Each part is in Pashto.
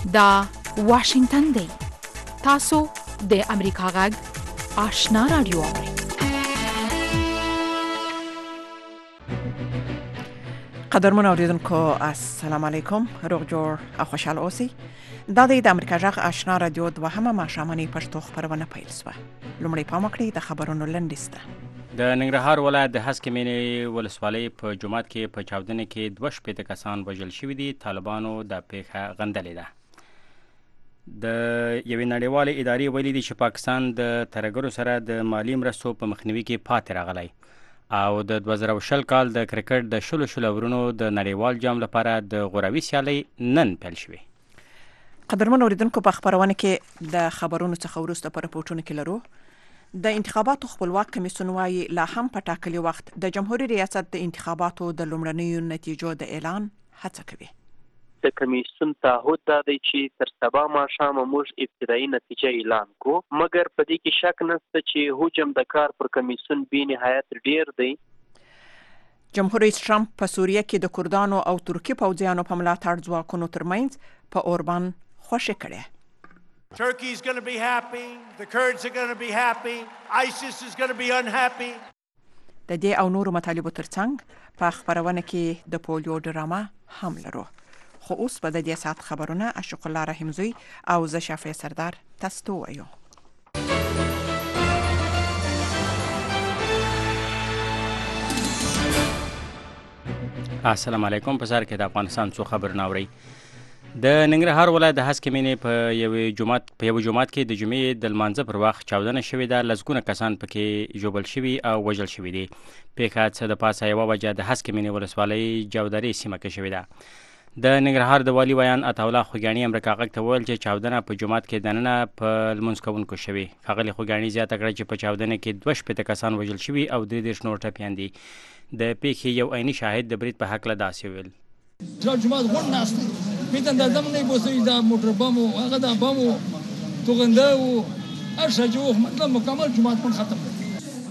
دا واشنگتن دی. تاسو د امریکا غږ آشنا رادیو اورئ. قدرمن اوریدونکو السلام علیکم، روغ جوړ او خوشاله اوسئ. دا د امریکا غږ آشنا رادیو دوهمه ماښامنۍ پښتو خپرونه پیل شوه. لومړی پام وکړئ د خبرونو لنډیسته. د ننګرهار ولایت د هسکې مینې ولسوالۍ په جومات کې په چاودنې کې 2 کسان وژل شوي دي. طالبانو د پیښه غندلې ده. د یوې نړیوالې ادارې ویلي دي چې پاکستان د ترهګرو سره د مالی مرستو په مخنیوي کې پاتې راغلی او د 2020 کال د کرکټ د شلو اورونو د نړیوال جام لپاره د غوراوي سیالۍ نن پیل شوې. قدرمن اوریدونکو په خبرونه کې د خبرونو څخه وروسته په رپورټونو کې لرو. د انتخاباتو خپلواک کمیسیون وايي لا هم په ټاکلي وخت د جمهوریت ریاست د انتخاباتو د لومړنیو نتیجو د اعلان هڅه کوي. د کمیسیون تعهد دا دی چې تر سبا ماښامه موږ ابتدایي نتیجه اعلان کو، مګر په دې کې شک نشته چې حجم د کار پر کمیسیون بې نهایت ډیر دی. جمهور رئیس ټرمپ په سوریه کې د کردانو او ترکي پوځیانو په ملاتړ ځواکونو ترمنځ په اوربان خوشي کړي. Turkey is going to be happy, the Kurds are going to be happy, ISIS is going to be unhappy. د دې او نورو مطالبو ترڅنګ په خبرونه کې د پولیو ډرامه هم لرو. خو اوس په دې ساعت خبرونه اشق الله رحمزوی او زه شافعي سردار تاسو وایو. السلام علیکم. په سر کې د افغانستان څو خبرونه اورئ. د ننګرهار ولایت د هسکې مینې په یو جومات کې د جمعې د لمانځه پر وخت چاودنه شوې ده. لسګونه کسان پکې ژوبل شوي او وژل شوي دي. پیښه څه د پاسه یوه وجه د هسکې مینې ولسوالۍ جودرې سیمه کې شوې ده. د ننګرهار د والي ویان عطاالله خوږیاڼي امریکا غږ ته وویل چې چاودنه په جومات کې دننه په لمونځ کوونکو شوې. ښاغلي خوږیاڼي زیاته کړه چې په چاودنه کې 2 کسان وژل شوي او 33 نور ټپیان دي. د پیښې یو عیني شاهد د برید په هکله داسې ویل. جومات غون ناسته میتن د دم نه بوسي د موټر بمو هغه د بمو توغنده او ارشجوه مطلب مکمل جومات په ختم دی.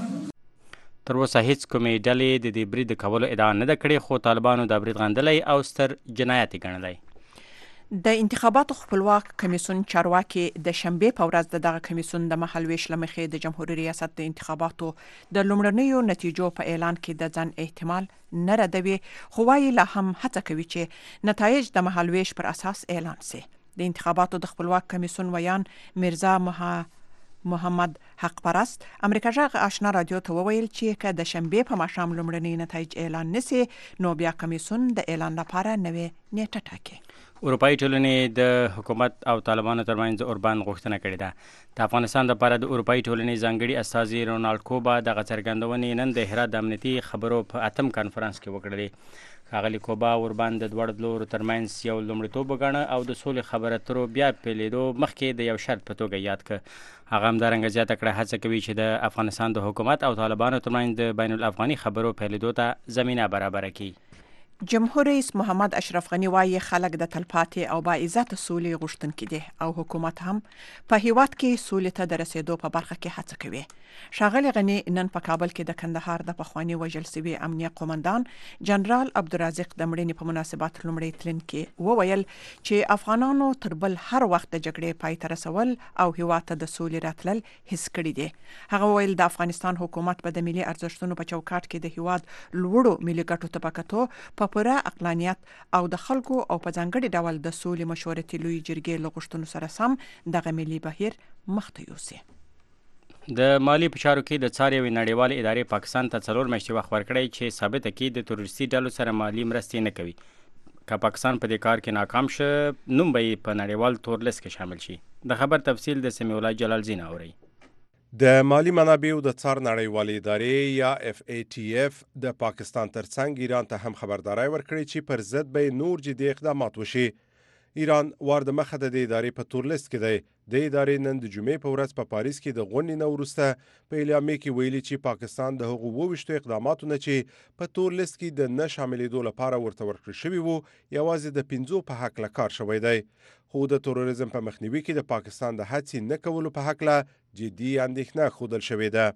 تر اوسه هیڅ کومې ډلې د دې برید کولو ادعا نه ده کړې، خو طالبانو دا برید غندلی او ستر جنایت یې ګڼلی. د انتخاباتو خپلواک کمیسیون چارواکي د شنبې په ورځ دغه کمیسیون د مهالویش له مخې د جمهوریت ریاست د انتخاباتو د لومړنیو نتیجو په اعلان کې د ځان احتمال نه ردوي، خو وايي لا هم هڅه کوي چې نتایج د مهالویش پر اساس اعلان سي. د انتخاباتو د خپلواک کمیسیون ویان میرزا محمد حق پرست امریکا غږ آشنا رادیو ته وویل چې که د شنبې په ماښام لومړني نتایج اعلان نسي نو بیا کمیسیون د اعلان لپاره نوې نیټه ټاکي. اروپایي ټولنې د حکومت او طالبانو ترمنځ د اوربان غوښتنه کړې ده. د افغانستان لپاره د اروپایي ټولنې ځانګړي استازي رونالډ کوبا دغه څرګندونې نن د هرات د امنیتي خبرو په 8م کانفرنس کې وکړلې. ښاغلي کوبا اوربان د دواړو لورو ترمنځ یو لومړیتوب وګاڼه او د سولې خبرو اترو بیا پیلېدو مخکې د یو شرط په توګه یاد کړ. هغه همدارنګه زیاته کړه هڅه کوي چې د افغانستان د حکومت او طالبانو ترمنځ د بین الافغاني خبرو پیلېدو ته زمینه برابره کړي. جمهور رئیس محمد اشرف غنی وايي خلک د تلپاتې او با عزت سولې غوښتونکي دي او حکومت هم په هیواد کې سولې ته د رسیدو په برخه کې هڅه کوي. ښاغلي غنی نن په کابل کې د کندهار د پخواني وژل شوي امنیه قومندان جنرال عبدالرازق د مړینې په مناسبت لومړی تلین کې وویل چې افغانانو تر بل هر وخت د جګړې پای ته رسول او هیواد ته د سولې راتلل هیڅ کړي دي. هغه وویل د افغانستان حکومت به د ملي ارزښتونو په چوکاټ کې د هیواد لوړو ملي ګټو ته په کتو په پوره عقلانیت او د خلکو او په ځانګړي ډول د سولې مشورتي لوی جرګې له غوښتنو سره سم دغه ملي بهیر مخته یوسي. د مالی په چارو کې د څار یوې نړیوالې ادارې پاکستان ته 4 میاشتې وخت ورکړی چې ثابته کړي د تروریستي ډلو سره مالي مرستې نه کوي. که پاکستان په دې کار کې ناکام شه نوم به یې په نړیوال تور لیست کې شامل شي. د خبر تفصیل د سمیع الله جلال زین اوري. د مالی منابعو د څار نړیوالې ادارې یا FATF د پاکستان ترڅنګ ایران ته هم خبرداري ورکړې چې پر ضد به نور جدي اقدامات وشي. ایران وار د مخه د ادارې په تور لیست کې دی. د ادارې نن د جمعې په ورځ په پاریس کې د غونډې نه وروسته په اعلامیه کې ویلي چې پاکستان د هغو 22 اقداماتو نه چې په تور لیست کې د نه شاملېدو لپاره ورته ورکړل شوي وو یوازې د 5 په هکله کار شوی دی. خو د تروریزم په مخنیوي کې د پاکستان د هڅې نه کولو په هکله جدي اندېښنه ښودل شوې ده.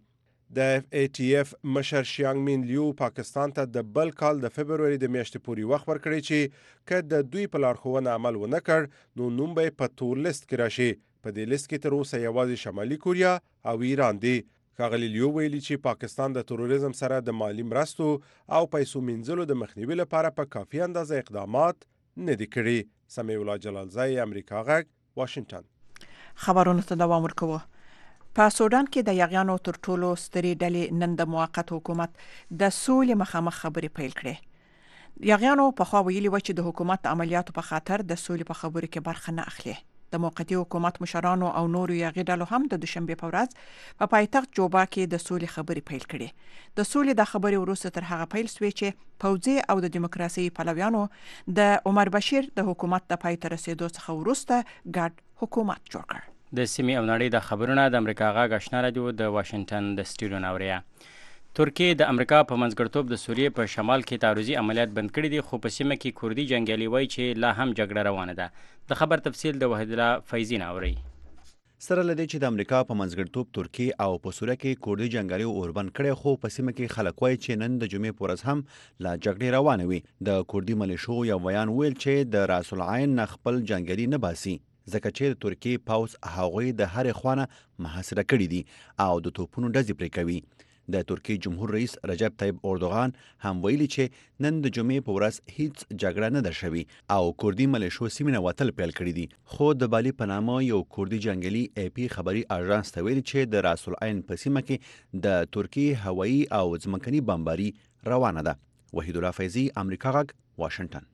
د FATF مشر شیانګ مین لیو پاکستان ته د بل کال د فبرवरी د میاشتې پورې وخت ورکړی چې که د دوی په لارښوونه عمل ونه کړ نو نوم به په تور لیست کې راشي. په دې لیست کې تر اوسه یوازې شمالي کوریا او ایران دي. ښاغلي لیو ویلي چې پاکستان د تروریزم سره د مالی مرستو او پیسو مینځلو د مخنیوي لپاره په کافي اندازه اقدامات نه دي کړي. سمیع الله جلالزی، امریکا غږ، واشنگټن. خبرونو ته دوام ورکوو. په سودان کې د یاغیانو تر ټولو سترې ډلې نن د موقت حکومت د سولې مخامخ خبرې پیل کړې. یاغیانو پخوا ویلي و چې د حکومت عملیاتو په خاطر د سولې په خبرو کې برخه نه اخلي. د موقتي حکومت مشرانو او نورو یاغي ډلو هم د دوشنبه په ورځ په پایتخت جوبا کې د سولې خبرې پیل کړې. د سولې د خبرې وروسته تر هغه پیل شوې چې پوځي او د دیموکراسي پلویانو د عمر بشیر د حکومت د پای ته رسیدو څخه وروسته ګډ حکومت جوړ کړ. د سیمې او نړۍ د خبرونه د امریکا غږ آشنا رادیو د واشنگټن د سټوډیو نه اوري. ترکیه د امریکا په منځګړیتوب د سوریې په شمال کې تعرضي عملیات بند کړي دي، خو په سیمه کې کوردي جنګیالي وایي چې لا هم جګړه روانه ده. د خبر تفصیل د وحید الله فیضی نه اوري. سره لدې چې د امریکا په منځګړیتوب ترکیه او په سوریه کې کوردي جنګیالي اوربند کړي، خو په سیمه کې خلک وایي چې نن د جمعې په ورځ هم لا جګړې روانه وي. د کوردي ملیشو یو بیان ویل چې د راس العین نه خپل جنګیالي نه باسي ځکه چې د ترکیې پوځ هغوی د هرې خوانه محاصره کړي دي او د توپونو ډزې پرې کوي. د ترکیې جمهور رئیس رجب طیب اردوغان هم ویلي چې نن د جمعې په ورځ هیڅ جګړه نه ده شوې او کوردي ملیشو سیمې نه وتل پیل کړي دي. خو د بالي په نامه یو کوردي جنګیالي AP خبري اژانس ته ویلي چې د راس العین په سیمه کې د ترکیې هوایي او ځمکني بمباري روانه ده. وحید الله فیضی، امریکا غږ، واشنگټن.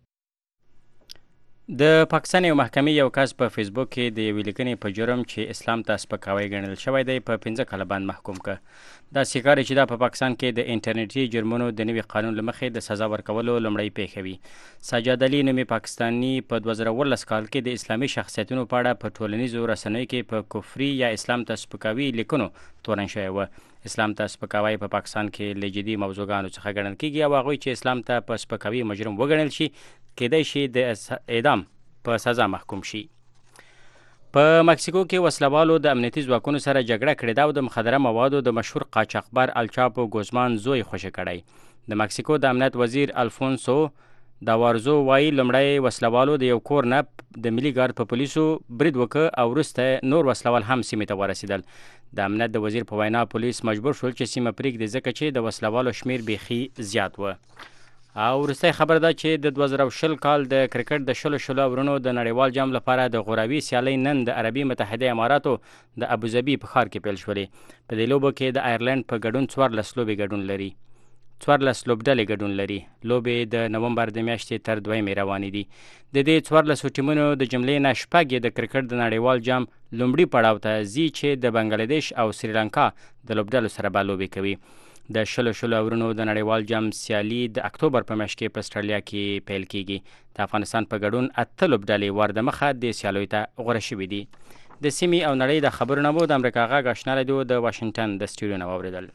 د پاکستان یو محکمې یو کس په فیسبوک کې د یوې لیکنې په جرم چې اسلام ته سپکاوی ګڼل شوی دی په 15 کاله باندې محکوم کړ. دا ښکاري چې دا په پاکستان کې د انټرنیټي جرمونو د نوي قانون له مخې د سزا ورکولو لومړی پیښه وي. سجاد علي نومي پاکستاني په 2014 کال کې د اسلامي شخصیتونو په اړه په ټولنیزو رسنیو کې په کفري یا اسلام ته سپکاوي لیکنو تورن شوی و. اسلام ته سپکاوی په پاکستان کې له جدي موضوعګانو څخه ګڼل کېږي او هغوی چې اسلام ته په سپکاوي مجرم وګڼل شي کېدای شي د اعدام په سزا محکوم شي. په مکسیکو کې وسلوالو د امنیتي ځواکونو سره جګړه کړې ده او د مخدره موادو د مشهور قاچاقبر الچاپو ګوزمان زوی خوشي کړی. د مکسیکو د امنیت وزیر الفونسو داوارزو وایي لومړی وسلوالو د یو کور نه د ملي ګارد په پولیسو برید وکړ او وروسته نور وسلوال هم سیمې ته ورسېدل. د امنیت د وزیر په وینا پولیس مجبور شول چې سیمه پرېږدي ځکه چې د وسلوالو شمیر بیخي زیات و. او وروستی خبر ده چې د 2020 کال د کرکټ د شلو اورونو د نړیوال جام لپاره د غوراوي سیالۍ نن د عربي متحده اماراتو د ابوظبي په ښار کې پیل شولې. په دې لوبو کې د آیرلند په ګډون 14 لوبې ګډون لري. 14 لوبډلې ګډون لري. لوبې د نومبر د میاشتې تر 2 روانې دي. د دې 14 ټیمونو د جملې نه شپږ د کرکټ د نړیوال جام لومړي پړاو ته ځي چې د بنگلاديش او سریلانکا د لوبډلو سره به لوبې کوي. د شلو اورونو د نړیوال جام سیالي د اکتوبر په میاشت کې په استرالیا کې پیل کیږي. د افغانستان په ګډون 8 لوبډلې ور د مخه د سیالیو ته غوره شوي دي. د سیمې او نړۍ د خبرونه مو د امریکا غږ آشنا رادیو د واشنگټن د سټوډیو نه واوریدل.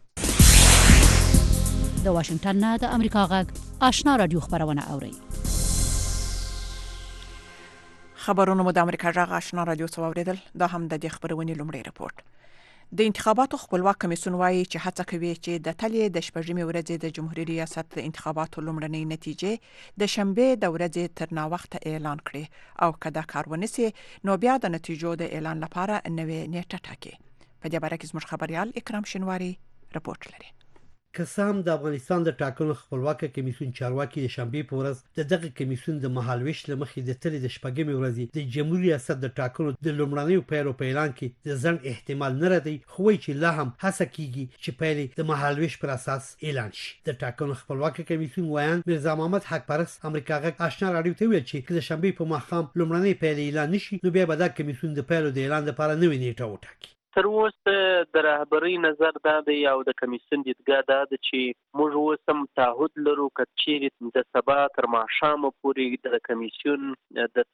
د واشنگټن نه د امریکا غږ آشنا رادیو خبرونه اوري. خبرونه مو د امریکا غږ آشنا رادیو څخه واوریدل. دا هم د دې خبرونې لومړی رپورټ. د انتخاباتو خپلواک کمیسیون وایي چې هڅه کوي چې د تلې د شپږمې ورځې د جمهوریت ریاست د انتخاباتو لومړنۍ نتیجې د شنبه د ورځې تر ناوخته اعلان کړي او که دا کار ونشي نو بیا د نتیجو د اعلان لپاره نوې نیټه ټاکي. په دې باره کې زموږ خبريال اکرام شینواری رپورټ لري. قسم د افغانستان د ټاکنو خپلواک کمیسیون چارواکي د شنبه په ورځ د دغه کمیسیون د مهالويش لمخې د تلې د شپږمې ورځې د جمهوریت ریاست د ټاکنو د لومړنیو پیلو په اعلان کې د ځنډ احتمال نه ردی، خو چې لا هم هڅه کیږي چې پیلې د مهالويش پر اساس اعلان شي. د ټاکنو خپلواک کمیسیون وایي مرزا محمد حق پرست امریکا غږ آشنا رادیو ته ویل چې د شنبه په ماښام لومړنی پیل اعلان نشي نو بیا به د کمیسیون د پیلو د اعلان لپاره نوې نیټه وټاکي. تر اوسه د رهبرۍ نظر دا دی او د کمیسیون دیدګاه دا ده چې موږ اوس هم تعهد لرو که چیرې د سبا تر ماښامه پورې د کمیسیون د تصفیې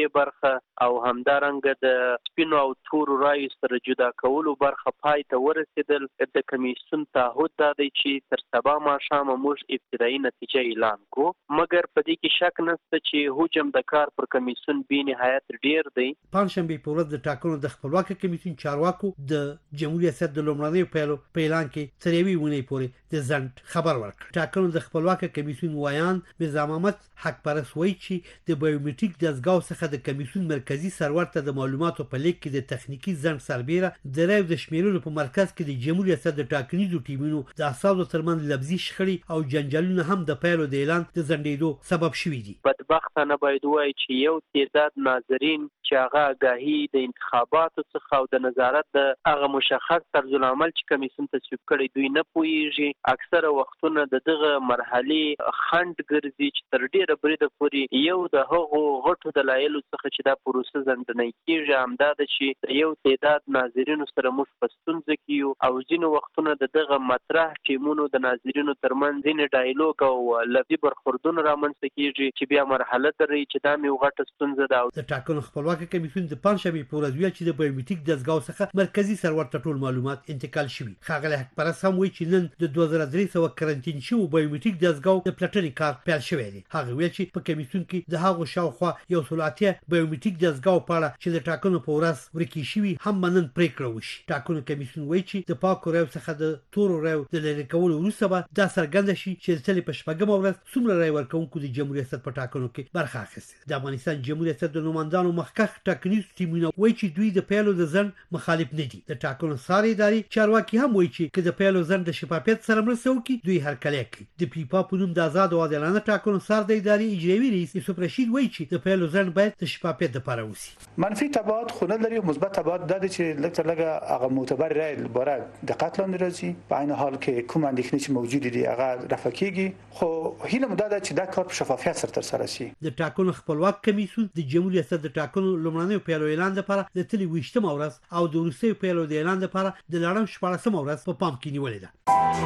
ادارې برخه او همدارنګه د سپینو او تورو رایو سره جدا کولو برخه پای ته ورسېدل. د کمیسیون تعهد دا دی چې تر سبا ماښامه موږ ابتدایي نتیجه اعلان کو، مګر په دې کې شک نشته چې حجم د کار پر کمیسیون بې نهایت ډیر دی. پنځشنبه په ورځ د ټاکنو د خپلواک کمیسیون چارواکو د جمهوریت ریاست د لومړنیو پیلو په اعلان کې تر یوې ونې پورې د ځنډ خبر ورکړ. ټاکنو د خپلواک کمیسیون وایان میرزا محمد حق پرست وایي چې د بایومټریک دستګاو څخه د کمیسیون مرکزی سرور ته د معلوماتو په لیک کې د تخنیکی ځنډ سربېره د رایو د شمیرلو په مرکز کې د جمهوریت ریاست د ټاکنیزو ټیمونو د اساسو ترمنځ لفظي شخړې او جنجالونه هم د پیلو د اعلان د ځنډېدو سبب شوي دي. بدبختانه باید وایي چې یو تعداد ناظرین چې هغه آګاهي د انتخاباتو څخه او د نظارت د هغه مشخص طرزالعمل چې کمیسیون تصویب کړي دوی نه پوهیږي. اکثره وختونه د دغه مرحلې خنډ ګرځي چې تر ډیره بریده پورې یو د هغو غټو دلایلو څخه چې دا پروسه ځنډنی کیږي همدا ده چې یو تعداد ناظرینو سره موږ په ستونزه کې یو او ځینې وختونه د دغه مطرح ټیمونو د ناظرینو ترمنځ ځینې ډایلوګ او لفظي برخوردونه رامنځته کیږي چې بیا مرحله درې چې دا مې غټه ستونزه ده. د ټاکنو خپلواک کمیسیون د پنځشنبه په ورځ ویل چې د بایومټریک دستګاو څخه مرکزی سرور ته ټول معلومات انتقال شوي. ښاغلی حق پرست هم وایي چې نن د 2300 کرنټین شوو بایومټریک دستګاو د پلټنې کار پیل شوی دی. هغه ویل چې په کمیسیون کې د هغو شاوخوا 180 بایومټریک دستګاو په اړه چې د ټاکنو په ورځ ورکې شوي هم نن پریکړه وشي. ټاکنو کمیسیون وایي چې د پاکو رایو څخه د تورو رایو د لرې کولو وروسته به دا څرګنده شي چې د تلې په شپږمه ورځ څومره رای ورکوونکو د جمهوریت ریاست په ټاکنو کې برخه اخیستې. د افغانستان جمهوریت ریاست د نوماندانو مخکښ ټاکنیز ټیمونه وایي چې دوی د پیلو د ځنډ مخالف نه دي. د ټاکنو څاري ادارې چارواکي هم وایي چې که د پیلو ځنډ د شفافیت سره مرسته وکړي دوی هرکلی کوي. د پیپا په نوم د آزاد او عادلانه ټاکنو څار د ادارې اجرایي رئیس یوسف رشید وایي چې د پیلو ځنډ باید د شفافیت لپاره وشي. منفي تبعات خو نه لري، مثبت تبعات دا دي چې لږ تر لږه هغه معتبر رای لپاره دقت لاندې راځي. په عین حال کې کوم اندېښنې چې موجود دي هغه رفع کیږي، خو هیله مو ده چې دا کار په شفافیت سره ترسره شي. د ټاکنو خپلواک کمیسیون د جمهوریت ریاست د ټاکنو لومړنیو پیلو اعلان لپاره د تلې 28 ورځ او د وروستیو پیلو د اعلان لپاره د لړم 14 ورځ په پام کې نیولې ده.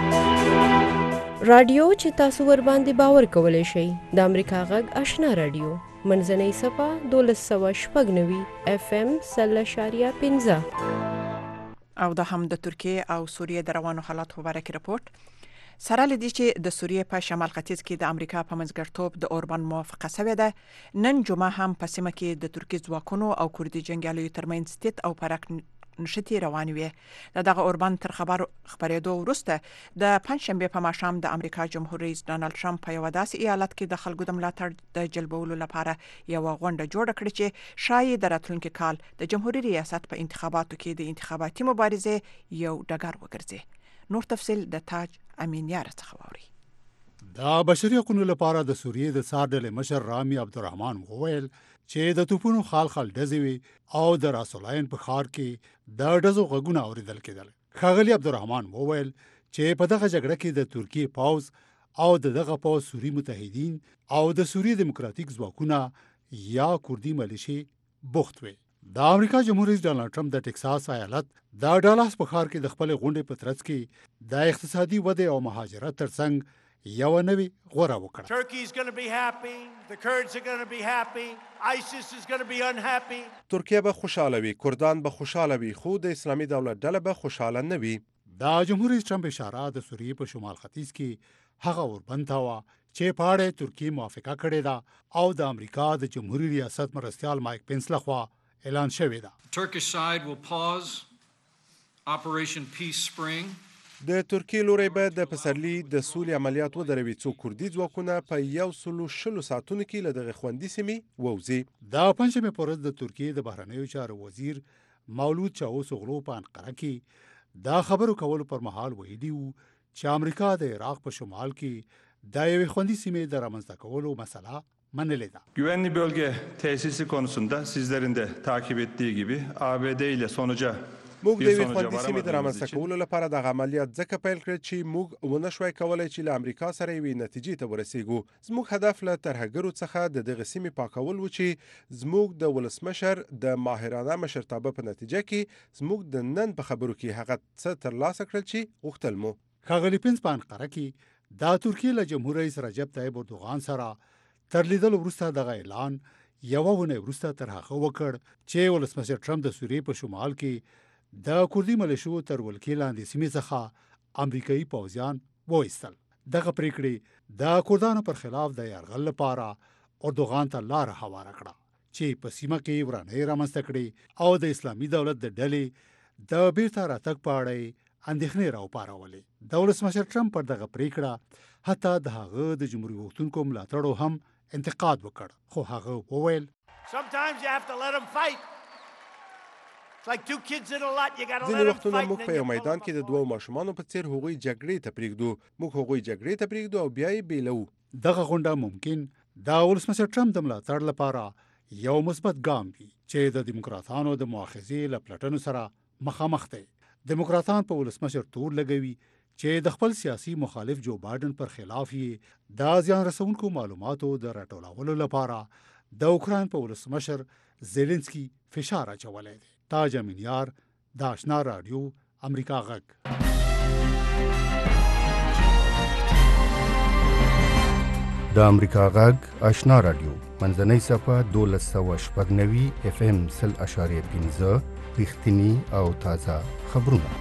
رادیو چې تاسو ور باندې باور کولای شئ د امریکا غږ آشنا رادیو منځنۍ صفه 1290 FM 0.15 او د هم د ترکیه او سوریه د روانو حالات په اړه راپورټ. سره لدی چې د سوریه په شمال ختیځ کې د امریکا په منځګړیتوب د اوربان موافقه شوې ده. نن جمعه هم په سیمه کې د ترکیه ځواکونو او کوردي جنګیالیو ترمنځ ستیت او پرک نشتی روان وي. دغه اوربان تر خبرېدو وروسته د پنځشنبه په ماښام د امریکا جمهور رئیس ډانلډ ټرمپ په یو داسې ایالت کې د خلکو د ملاتړ د جلبولو لپاره یو غونډه جوړه کړې چې شاید د راتلونکي کال د جمهوریت ریاست په انتخاباتو کې د انتخاباتي مبارزې یو ډګر وګرځي. نور تفصیل د تاج امینیار څخه ووري. د بشري حقوقو لپاره د سوریې د سارډل مشر رامي عبدالرحمن وویل چې د توپونو خال ډزې وي او د راسولاین په ښار کې د ډزو غږونه اورېدل کېدل. ښاغلي عبدالرحمن وویل چې په دغه جګړه کې د ترکیې پوځ او دغه پوځ سوري متحدین او د سوریې دیموکراتیک ځواکونه یا کوردي ملیشې بوخت وي. د امریکا جمهور رئیس ډانلډ ټرمپ د ټکساس ایالت د ډالاس په ښار کې د خپل غونډې په ترڅ کې د اقتصادي ودې او مهاجرت ترڅنګ یو نوی غوړه وکړه. Turkey is going to be happy, the Kurds are going to be happy, ISIS is going to be unhappy. ترکیه به خوشاله وي، کردان به خوشاله وي، خو د اسلامي دولت ډله به خوشاله نه وي. د جمهور رئیس ټرمپ اشاره د سوریې په شمال ختیځ کې هغه اوربند ته وه چې په اړه ترکیه موافقه کړې ده او د امریکا د جمهوریت ریاست مرستیال مایک پنس لخوا اعلان شوی ده. Turkish side will pause Operation Peace Spring. د ترکیې لوري به د پسرلي د سولې عملیات ودروي څو کوردي ځواکونه په 160 ساعتونو کې له دغه خوندي سیمې ووځي. د پنځمې په ورځ د ترکیې د بهرنیو چارو وزیر مولود چاوسوغلو په انقره کې دا خبرو کولو پر مهال ویلي وو چې امریکا د عراق په شمال کې د یوې خوندي سیمې د رامنځته کولو مسله منلې ده. Güvenli bölge tesisi konusunda sizlerin de takip ettiği gibi ABD ile sonuca موږ د یوې خوندي سیمې د رامنځته کولو لپاره دغه عملیات ځکه پیل کړ چې موږ ونه شوای کولی چې له امریکا سره یوې نتیجې ته ورسېږو. زموږ هدف له ترهګرو څخه د دغه سیمې پاکول و چې زموږ د ولسمشر د ماهرانه مشرتابه په نتیجه کې زموږ د نن په خبرو کې هغه څه ترلاسه کړل چې غوښتل مو. ښاغلي پنس په انقره کې د ترکیې له جمهور رئیس رجب طیب اردوغان سره تر لیدلو وروسته دغه اعلان یوه ونې وروسته تر هغه وکړ چې ولسمشر ټرمپ د سوریې په شمال کې د کوردي ملیشو تر ولکې لاندې سیمې څخه امریکایي پوځیان وایستل. دغه پریکړې د کوردانو پر خلاف د یرغل لپاره اردوغان ته لار هواره کړه چې په سیمه کې ورانۍ رامنځته کړي او د اسلامي دولت د ډلې د بیرته راتګ په اړه اندېښنې راوپارولې. د ولسمشر ټرمپ پر دغه پریکړه حتی د هغه د جمهوریت غوښتونکو ملاتړو هم انتقاد وکړ، خو هغه وویل ځینې وختونه موږ په یو میدان کې د دوو ماشومانو په څیر هغوی جګړې ته پرېږدو، موږ هغوی جګړې ته پرېږدو او بیا یې بیلوو. دغه غونډه ممکن د ولسمشر ټرمپ د ملاتړ لپاره یو مثبت ګام وي چې د دیموکراتانو د مؤاخذې له پلټنو سره مخامخ دی. دیموکراتان په ولسمشر تور لګوي چې د خپل سیاسي مخالف جو بایدن پر خلاف یې د زیان رسونکو معلوماتو د راټولولو لپاره د اوکراین په ولسمشر زيلنسکي فشار اچولی دی. تاج امینیار، د آشنا رادیو، امریکا غږ. د امریکا غږ آشنا رادیو منځنۍ صفحه 1290 FM 0.5 رښتینی او تازه خبرونه.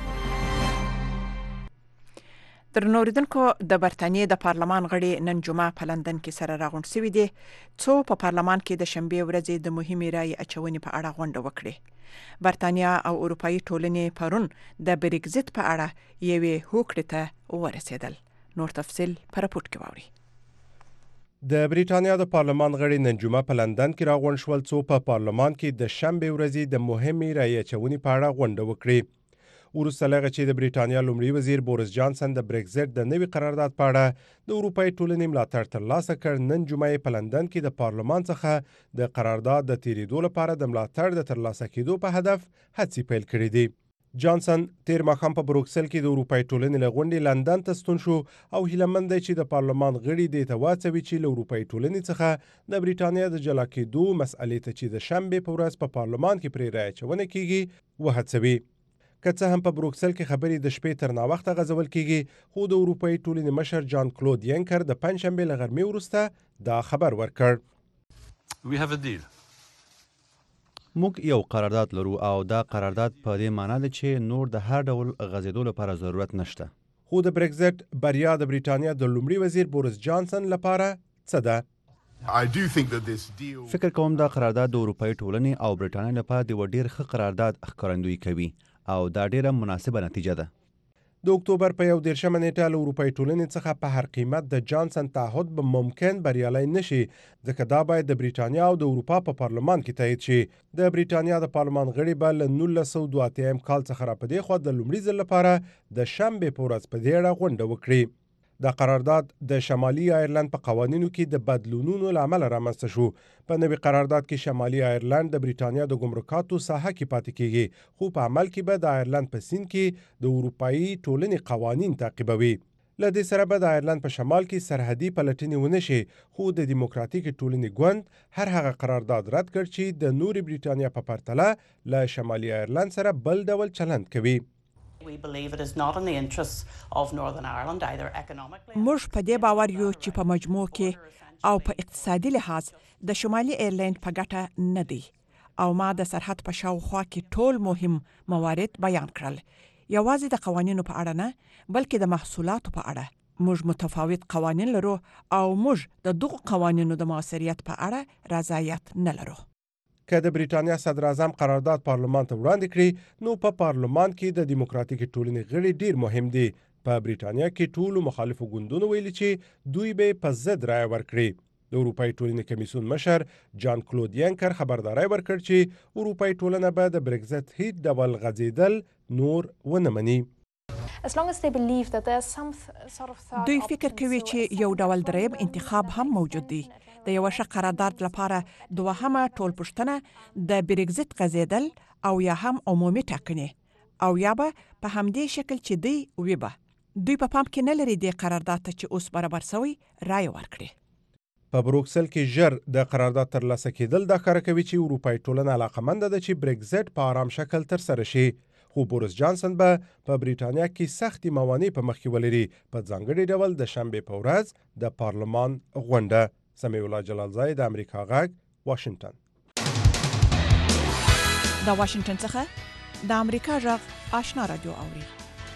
درنوریدونکو، د برتانیې د پارلمان غړي نن جمعه په لندن کې سره راغونډ شوي دي څو په پارلمان کې د شنبې ورځې د مهمې رایې اچونې په اړه غونډه وکړي. برتانیا او اروپאי ټولنې پرون د بریگزیت په اړه یوې هوکړې ته ورسېدل. نور تفصیل په راپور کې واورئ. د بریټانیا د پارلمان غړي نن جمعه په لندن کې راغونډ شول څو په پارلمان کې د شنبې ورځې د مهمې رایې اچونې په اړه غونډه وکړي. وروسته له هغه چې د بریټانیا لومړي وزیر بوریس جانسن د بریگزیت د نوي قرارداد په اړه د اروپאי ټولنې ملاتړ ترلاسه کړ، نن جمعه په لندن کې د پارلمان څخه د قرارداد د تیریدو لپاره د ملاتړ د ترلاسه کېدو په هدف هڅې پیل کړې دي. جانسن تیر ماښام په بروکسل کې د اروپאי ټولنې له غونډې لندن ته ستون شو او هیله مند دی چې د پارلمان غړي دې ته واچوي چې له اروپאי ټولنې څخه د بریټانیا د جلا کېدو مسئلې ته چې د شنبې په ورځ په پارلمان کې پرې رایه اچونه کیږي وهڅوي. که څه هم په بروکسل کې خبرې د شپې تر ناوخته غځول کیږي، خو د اروپאי ټولنې مشر جان کلود ینکر د پنجشنبې له غرمې وروسته دا خبر ورکړ. موږ یو قرارداد لرو او دا قرارداد په دې معنی ده چې نور د هر ډول غځېدو لپاره ضرورت نشته. خو د بریگزیت بریا د بریټانیا د لومړي وزیر بوریس جانسن لپاره څه ده؟ فکر کوم دا قرارداد د اروپאי ټولنې او بریټانیا لپاره د ډیر ښه قرارداد ښکارندویي کوي او دا ډیره مناسبه نتیجه ده. د اکتوبر په 11 نیټه له اروپאי ټولنې څخه په هر قیمت د جانسن تعهد به ممکن بریالی نشي، ځکه دا باید د بریټانیا او د اروپا په پارلمان کې تایید شي. د بریټانیا د پارلمان غړي به له 1982 کال څخه را پدې خو د لومړي ځل لپاره د شنبې په ورځ په دې اړه غونډه وکړي. دا قرارداد د شمالي آیرلند په قوانینو کې د بدلونونو له امله رامنځته شو. په نوي قرارداد کې شمالي آیرلند د بریټانیا د ګمرکاتو ساحه کې پاتې کیږي، خو په عمل کې به د آیرلند په سیند کې د اروپאי ټولنې قوانین تعقیبوي. له دې سره به د آیرلند په شمال کې سرحدي پلټنې ونه شي، خو د دیموکراتیک ټولنې ګوند هر هغه قرارداد رد کړ چې د نورې بریټانیا په پرتله له شمالي آیرلند سره بل ډول چلند کوي. موږ په دې باور یو چې په مجموع کې او په اقتصادي لحاظ د شمالي ایرلند په ګټه نه دی او ما د سرحد په شاوخوا کې ټول مهم موارد بیان کړل. یوازې د قوانینو په اړه نه، بلکې د محصولاتو په اړه. موږ متفاوت قوانین لرو او موږ د دغو قوانینو د موثریت په اړه رضایت نه لرو. که د بریټانیا صدر اعظم قرارداد پارلمان ته وړاندې کړي، نو په پارلمان کې د دیموکراتیک ټولنې غړي ډیر مهم دي. په بریټانیا کې ټولو مخالفو ګوندونو ویلي چې دوی به په ضد رایه ورکړي. د اروپאי ټولنې کمیسیون مشر جان کلود ینکر خبرداری ورکړ چې اروپאי ټولنه به د بریگزیت هیڅ ډول غځېدل نور ونه مني. دوی فکر کوي چې یو ډول دریم انتخاب هم موجود دی. د یو ښه قرارداد لپاره دوهمه ټولپوښتنه د بریگزیت غځېدل او یا هم عمومي ټاکنې او یا به په همدې شکل چې دی ویبه. دوی په پام کې نه لري د قرارداد ته چې اوس برابر شوی رایه ورکړي. په بروکسل کې ژر د قرارداد ترلاسه کېدل دا ښکاره کوي چې اروپאי ټولنه علاقمنده ده چې بریگزیت په آرام شکل ترسره شي. خو بوریس جانسن به په بریټانیا کې سختي موانع په مخ کې ولري، په ځانګړي ډول د شنبې په ورځ د پارلمان غونډه. سمیع الله جلالزای، د امریکا غږ، واشنگټن. د واشنگټن څخه د امریکا غږ آشنا رادیو اوري.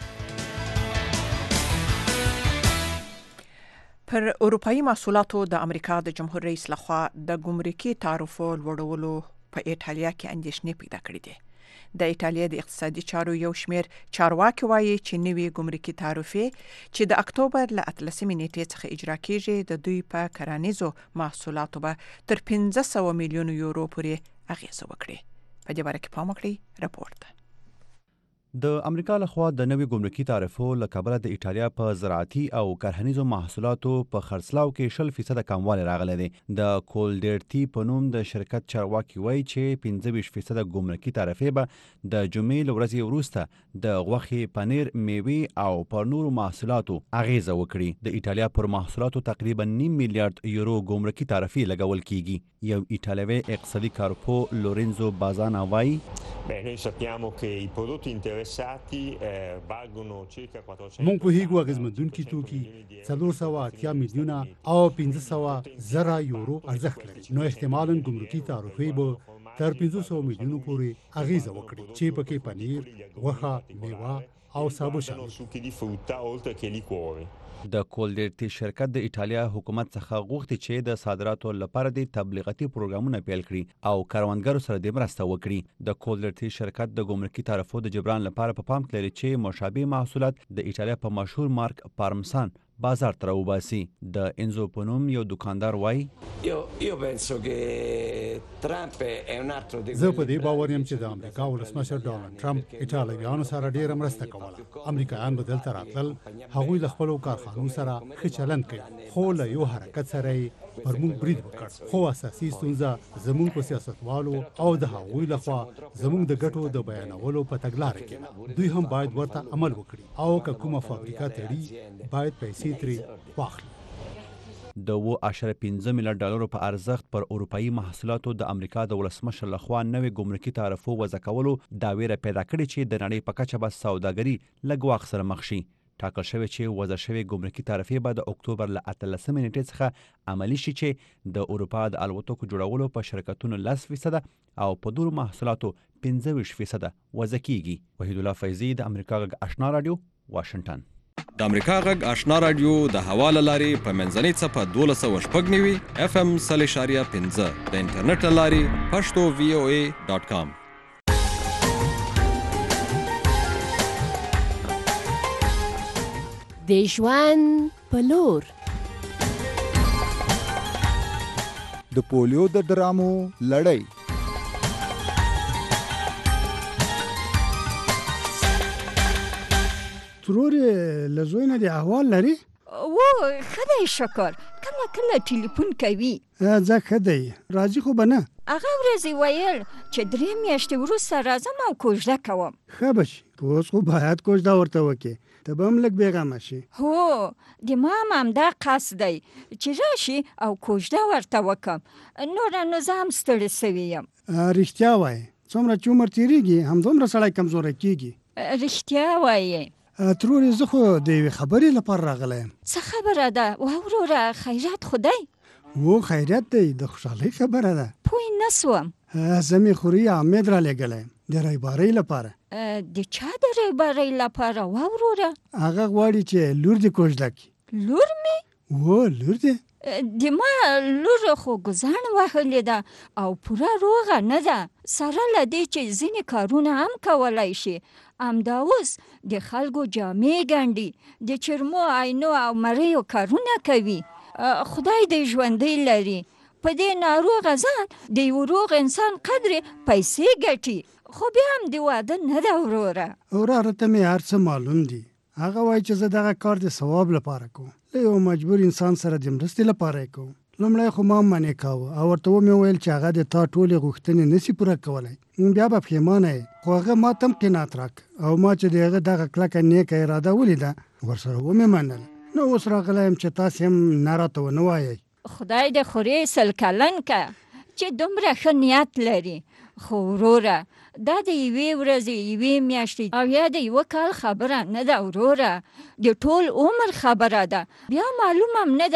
پر اروپאי محصولاتو د امریکا د جمهور رئیس لخوا د ګمرکي تعرفو لوړولو په ایټالیا کې اندېښنې پیدا کړې دي. د ایټالیا د اقتصادي چارو یو شمېر چارواکي وایي چې نوي ګمرکي تعرفې چې د اکتوبر له 18 نیټې څخه اجرا کیږي د دوی په کرنیزو محصولاتو به تر 500 میلیون یورو پورې اغیزه وکړي. په دې باره کې پام وکړئ. راپورټ د امریکا لخوا د نوي ګمرکي تعرفو له کبله د ایټالیا په زراعتي او کرهنیزو محصولاتو په خرڅلاو کې 20% کموالی راغلی دی. د کولډرټي په نوم د شرکت چارواکي وایي چې 25% ګمرکي تعرفې به د جمعې له ورځې وروسته د غوښې، پنیر، میوې او پر نورو محصولاتو اغیزه وکړي. د ایټالیا پر محصولاتو تقریبا 9 میلیارډ یورو ګمرکي تعرفې لګول کیږي. یو ایټالوي اقتصادي کارپو لورنزو بازانا وایي مونږ پوهیږو اغیزمندونکي توکي 480 میلیونه او 500 زره یورو ارزښت لري، نو احتمالاً ګمرکي تعرفې به تر 500 میلیونو پورې اغیزه وکړي چې پکې پنیر، غوښه، میوه او سابه شامل. د کولډرټي شرکت د ایټالیا حکومت څخه غوښتي چې د صادراتو لپاره د تبلیغاتي پروګرامونه پیل کړي او کاروانګرو سره د مرسته وکړي. د کولډرټي شرکت د ګمرکي تعرفو د جبران لپاره په پام کې لري چې مشابه محصولات د ایټالیا په مشهور مارک پارمسان بازار ته راوباسي. د انزو په نوم یو دکاندار وایي زه په دې باور یم چې د امریکا ولسمشر ډونالډ ټرمپ ایټالویانو سره ډیره مرسته کوله. امریکایان به دلته راتلل، هغوی له خپلو کارخانو سره ښه چلند کوي، خو له یو حرکت سره یې پر موږ برید وکړ. خو اساسي ستونزه زموږ په سیاستوالو او د هغوی لخوا زموږ د ګټو د بیانولو په تګلاره کې. دوی هم باید ورته عمل وکړي او که کومه فابریکه تړي باید پیسې ترې واخلي. د 2.15 میلیارډ ډالرو په ارزښت پر اروپאי محصولاتو د امریکا د ولسمشر لخوا نوې ګمرکي تعرفو وضع کولو دا ویره پیدا کړې چې د نړۍ په کچه به سوداګري له ګواښ سره مخ شي. ټاکل شوی چې وضع شوی ګمرکي تعرفې به د اکتوبر له 18 نیټې څخه عملي شي چې د اروپا د الوتکو جوړولو په شرکتونو 10% او په نورو محصولاتو 25% وضع کیږي. وحید الله فیضي د امریکا غږ آشنا رادیو، واشنگټن. د امریکا غږ آشنا رادیو د هوا له لارې په منځنۍ څپه 12.9 FM 0.5 د انټرنیټ له لارې pashto.voa.com. د ژوند په لور د پولیو د ډرامو لړۍ. ترور لزوی نه دی احوال لري؟ ښه دی شکر، کله کله ټلیفون کوي. ځه ښه دی، راځي خو به نه. هغه ورځې ویل چې 3 میاشتې وروسته راځم او کوژده کوم. ښه به شي، اوس خو باید کوژده ورته وکړې، ته به هم لږ بېغمه شي. هو د ما هم همدا قصد دی چې راشي او کوژده ورته وکړم، نوره نو زه هم ستړې سوې یم. رښتیا وایې، څومره چې عمر تېرېږي همدومره سړی کمزوری کېږي. رښتیا وایې. ترورې زه خو د یوې خبرې لپاره راغلی یم. څه خبره ده؟ وروره خیرات خو دی؟ و خیرات دی، د خوشحالۍ خبره ده. پوه نه سوم. زه مې خوري حامد را لېږلی یم د ریبارۍ لپاره. د چا د ریبارۍ لپاره وروره؟ هغه غواړي چې لور دې کوژده کړي. لور مې؟ و لور دې؟ د ما لور خو ګزان وهلې ده او پوره روغه نه ده، سره له دې چې ځینې کارونه هم کولی شي. همدا اوس د خلکو جامې ګنډي، د چرمو، عینو او مریو کارونه کوي. خدای دې ژوندی لري. په دې ناروغه ځان د یو روغ انسان قدرې پیسې ګټي، خو بیا هم د واده نه ده وروره. وراره ته مې هر څه معلوم دي. هغه وایي چې زه دغه کار د ثواب لپاره کوم، له یو مجبور انسان سره د مرستې لپاره یې کوم. لومړی خو ما منې کاوه او ورته ومې ویل چې هغه د تا ټولې غوښتنې نشي پوره کولی، بیا به پښیمانه یې. خو هغه ما ته هم قناعت راکړ او ما چې د هغه دغه کلکه نیکه اراده ولیده ورسره ومې منله. نو اوس راغلی یم چې تاسې هم نه راته ونه وایئ. خدای دې خورې 100 کلن که چې دومره ښه نیت لري. خو وروره دا د یوې ورځې، یوې میاشتې او یا د یوه کال خبره نه ده وروره، د ټول عمر خبره ده. بیا معلوم هم نه ده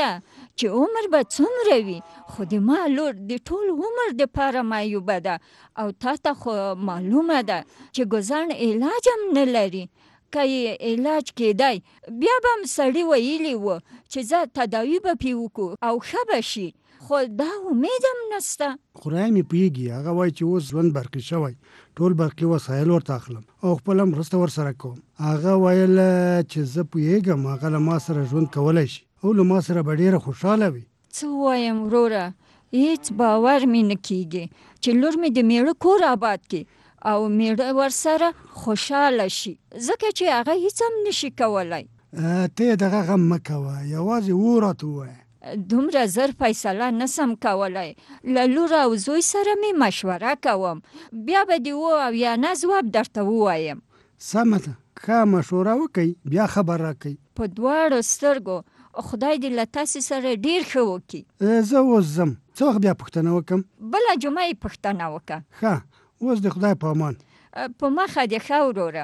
چې عمر به څومره وي، خو د ما لور د ټول عمر دپاره معیوبه ده او تا ته خو معلومه ده چې ګزن علاج هم نه لري. که یې علاج کېدی بیا به هم سړي ویلي و چې زه تداوي به پې وکړو او ښه به شي، خو دا امید هم نسته. خدای مې پوهېږي هغه وایي چې اوس ژوند برقي شوی، ټول برقي وسایل ورته اخلم او خپله مرسته ورسره کوم. هغه ویل چې زه پوهېږم هغه له ما سره ژوند کولی شي او له ما سره به ډېره خوشحاله وي. څه وایم وروره، هېڅ باور مې نه کېږي چې لور مې د میړه کور آباد کړي او میړه ورسره خوشحاله شي، ځکه چې هغه هېڅ هم نشي کولی. ته یې دغه غم مه کوه، یوازې و راته ووایه. دومره زر فیصله نسم کولی، له لور او زوی سره مې مشوره کوم، بیا به د و او یا نه ځواب درته ووایم. سمه ده، ښه مشوره وکئ بیا خبر راکئ. په دواړو سترګو خدای دې له تاسې سره ډېر ښه وکړي. زه اوس ځم، څه وخت بیا پوښتنه وکړم؟ بله جمعه یې پوښتنه وکړه. ښه، اوس د خدای په امان. په مخه دې ښه وروره.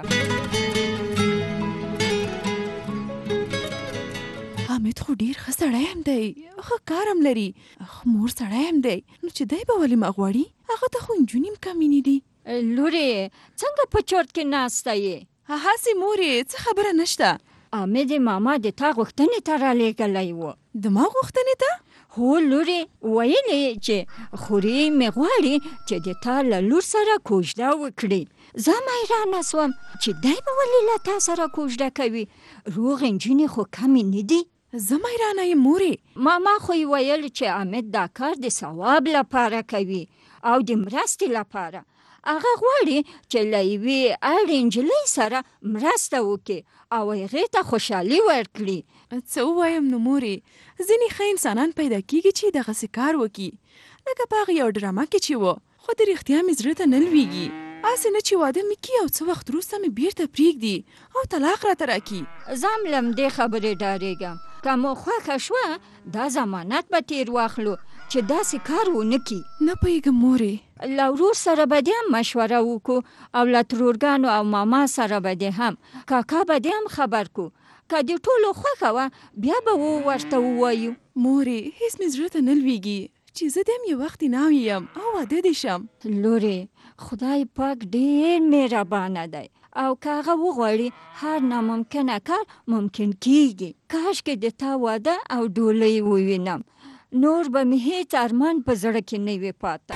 حامد خو ډېر ښه سړی هم دی، ښه کار هم لري، ښه مور سړی هم دی، نو چې دی به ولې ما غواړي؟ هغه ته خو نجونې هم کمینې دي. لورې څنګه په چورت کې ناسته یې؟ هسې مورې څه خبره نشته. حامد ماما د تا غوښتنې ته رالیږلی و. د ما غوښتنې ته؟ هو لورې، ویلې چې خورې مې غواړي چې د تا له لور سره کوژده وکړي. زه حیرانه سوم چې دی به ولې له تا سره کوژده کوي، روغ نجونې خو کمې نه دي. زه حیرانه یم مورې. ماما خو یې ویل چې حامد دا کار د ثواب لپاره کوي او د مرستې لپاره. هغه غواړي چې له یوې اړې نجلۍ سره مرسته وکړي او هغې ته خوشحالي ورکړي. څه ووایم نو مورې، ځینې ښه انسانان پیدا کېږي چې دغسې کار وکړي، لکه په هغې یو ډرامه کې چې و، خو د رښتیا مې زړه ته نه لوېږي. هسې نه چې واده مې کړي او څه وخت وروسته مې بېرته پرېږدي او طلاق راته راکړي. زه هم له همدې خبرې ډارېږم. که مو خوښه شوه دا ضمانت به تېر واخلو چې داسې کار ونه کړي. نه پوهېږم مورې. له ورور سره به دې هم مشوره وکړو او له ترورګانو او ماما سره به دې هم، کاکا به دې هم خبر کړو. که د ټولو خوښه وه بیا به ورته ووایو. مورې هېڅ مې زړه ته نه لوېږي چې زه دې هم یو وخت ناوې یم او واده دې شم. لورې خدای پاک ډېر مهربانه دی او که هغه وغواړي هر ناممکنه کار ممکن کېږي. کاشکې د تا واده او ډولۍ ووینم، نور به مې هېڅ ارمان په زړه کې نه وي پاته.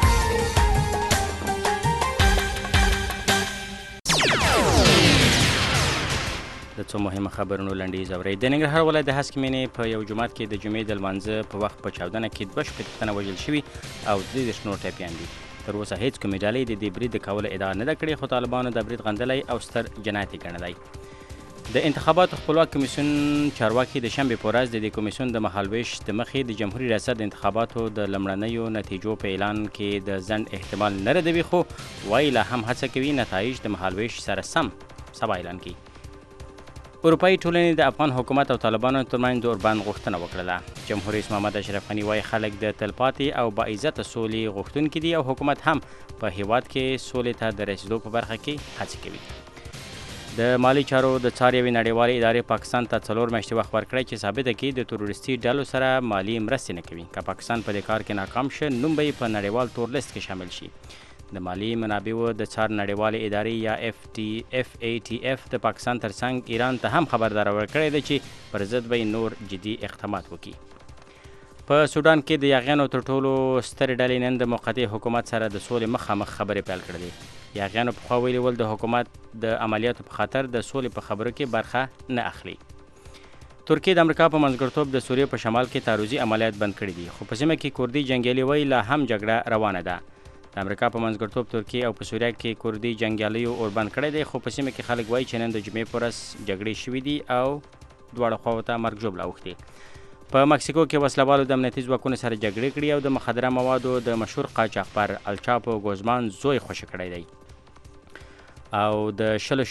د څو مهمه خبرونو لنډیز اورئ. د ننګرهار ولایت د هسکې مینې په یو جومات کې د جمعې د لمانځه په وخت په چاودنه کې 2 تنه وژل شوي او 30 نور ټپیان دي. تر اوسه هیڅ کومې ډلې د دې برید د کولو ادعا نه ده کړې، خو طالبانو د برید غندلی او ستر جنایت یې ګڼلی. د انتخاباتو خپلواک کمیسیون چارواکي د شنبې په ورځ د دې کمیسیون د مهالویش د مخې د جمهوري ریاست د انتخاباتو د لومړنیو نتیجو په اعلان کې د ځنډ احتمال نه ردوي، خو وایي لا هم هڅه کوي نتایج د مهالویش سره سم سبا اعلان کړي. اروپایي ټولنې د افغان حکومت او طالبانو ترمنځ د اوربند غوښتنه وکړله. جمهور رئیس محمد اشرف غني وایي خلک د تلپاتې او باعزته سولې غوښتونکي دي او حکومت هم په هیواد کې سولې ته د رسیدو په برخه کې هڅې کوي. د مالی چارو د څار یوې نړیوالې ادارې پاکستان ته 4 میاشتې وخت ورکړی چې ثابته کړي د تروریستي ډلو سره مالي مرستې نه کوي. که پاکستان په دې کار کې ناکام شه نوم به یې په نړیوال تور لیست کې شامل شي. د مالی منابعو د څار نړیوالې ادارې یا FATF د پاکستان ترڅنګ ایران ته هم خبرداری ورکړی دی چې پر ضد به نور جدي اقدامات وکړي. په سودان کې د یاغیانو تر ټولو سترې ډلې نن د موقتي حکومت سره د سولې مخامخ خبرې پیل کړې. یاغیانو پخوا ویلي ول د حکومت د عملیاتو په خاطر د سولې په خبرو کې برخه نه اخلي. ترکیه د امریکا په منځګړیتوب د سوریې په شمال کې تعرضي عملیات بند کړي دي، خو په سیمه کې کردي جنګیالي وایي لا هم جګړه روانه ده. د امریکا په منځګړیتوب ترکیه او په سوریه کې کردي جنګیالیو اوربند کړی دی، خو په سیمه کې خلک وایي چې نن د جمعې په ورځ جګړې شوي دي او دواړه خواو ته مرګ ژوبله اوښتې. په مکسیکو کې وسلوالو د امنیتي ځواکونو سره جګړې کړي او د مخدره موادو د مشهور قاچاقبر الچاپو ګوزمان زوی خوشي کړی دی. او د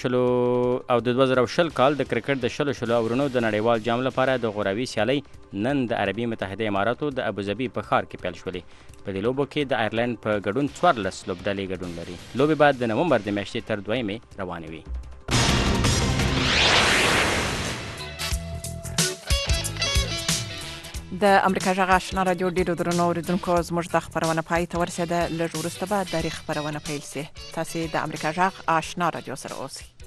2020 کال د کرکټ د 20 اورونو د نړیوال جام لپاره د غوراوي سیالۍ نن د عربي متحده اماراتو د ابوظبي په ښار کې پیل شولې. په دې لوبو کې د آیرلند په ګډون 14 لوبډلې ګډون لري. لوبې بعد د نومبر د میاشتې تر 2 روانې وي. د امریکا جغ آشنا رادیو ډیرو درنو اوریدونکو زموږ د خبرونه پای ته ورسېده. لږ وروسته به د خبرونه پیل شي. تاسو د امریکا جغ آشنا رادیو سره اوسئ.